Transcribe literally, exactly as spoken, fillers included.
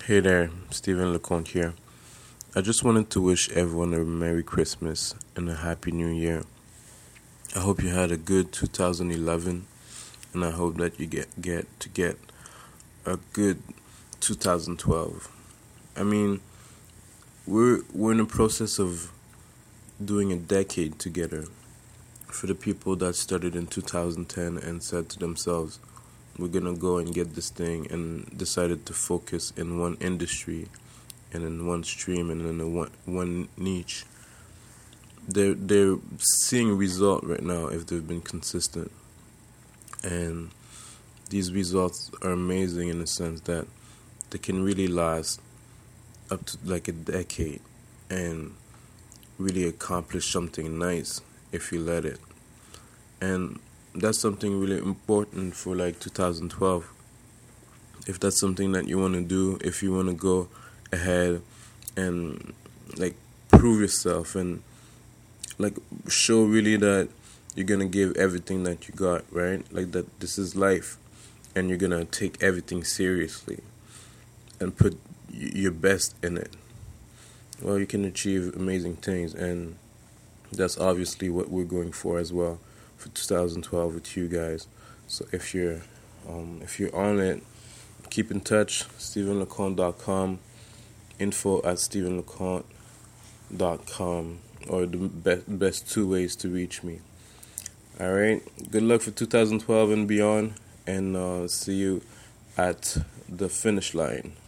Hey there, Stephen LeConte here. I just wanted to wish everyone a Merry Christmas and a Happy New Year. I hope you had a good two thousand eleven, and I hope that you get, get to get a good two thousand twelve. I mean, we're we're in the process of doing a decade together. For the people that started in two thousand ten and said to themselves, we're gonna go and get this thing, and decided to focus in one industry and in one stream and in a one, one niche. They're they're seeing result right now if they've been consistent, and these results are amazing in the sense that they can really last up to like a decade and really accomplish something nice if you let it. And that's something really important for like two thousand twelve. If that's something that you want to do, if you want to go ahead and like prove yourself and like show really that you're gonna give everything that you got, right? Like that this is life, and you're gonna take everything seriously and put y- your best in it. Well, you can achieve amazing things, and that's obviously what we're going for as well for two thousand twelve with you guys. So if you're um, if you're on it, keep in touch. Stephen Leconte dot com, info at Stephen Leconte dot com, or the best best two ways to reach me. All right. Good luck for two thousand twelve and beyond, and uh, see you at the finish line.